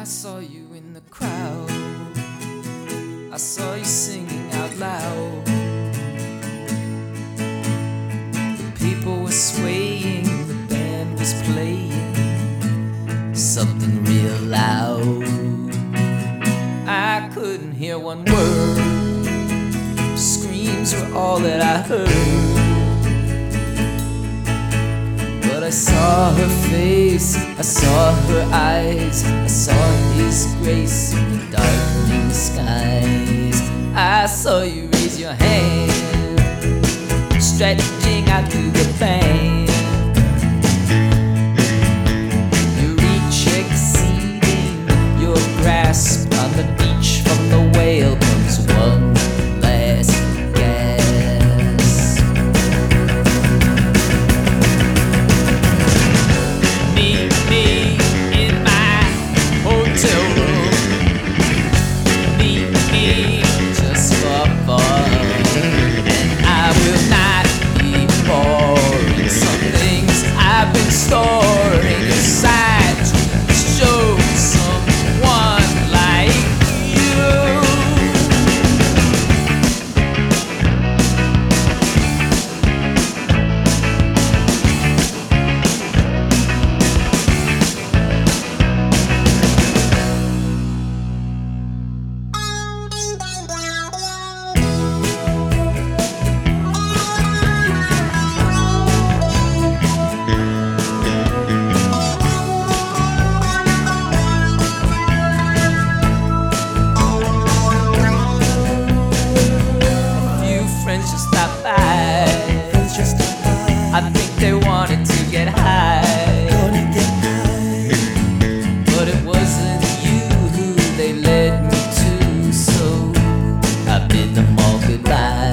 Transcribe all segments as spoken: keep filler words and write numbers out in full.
saw you in the crowd. I saw you singing out loud. The people were swaying, the band was playing something real loud. I couldn't hear one word. Screams were all that I heard. But I saw her face, I saw her eyes, I saw his grace in the darkening skies. I saw you raise your hand, stretching out to the band. Your reach exceeding your grasp on the beach. From the whale comes one last gasp. Meet me in my hotel room. Meet me just for fun, and I will not be boring. Some things I've been storing inside to show someone like you. Just stop by. I think they wanted to get high, but it wasn't you who they led me to, so I bid them all goodbye.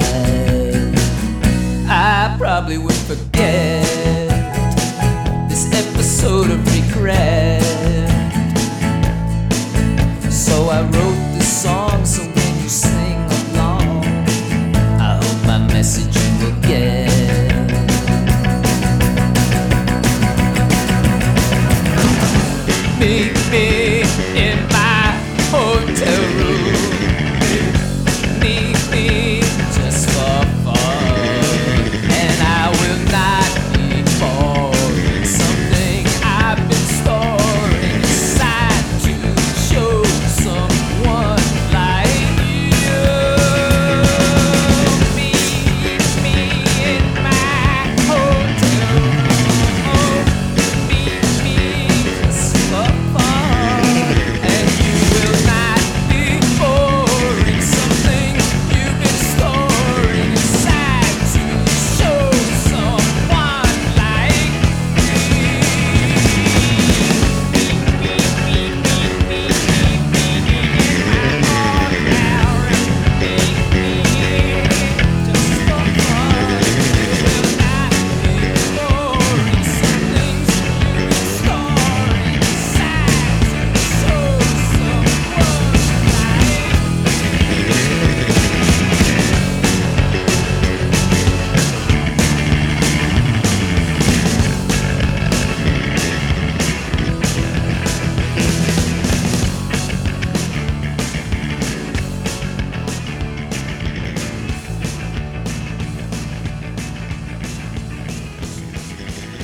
I probably would forget this episode of regret, so I wrote this song so when you sing along, message you will get. Meet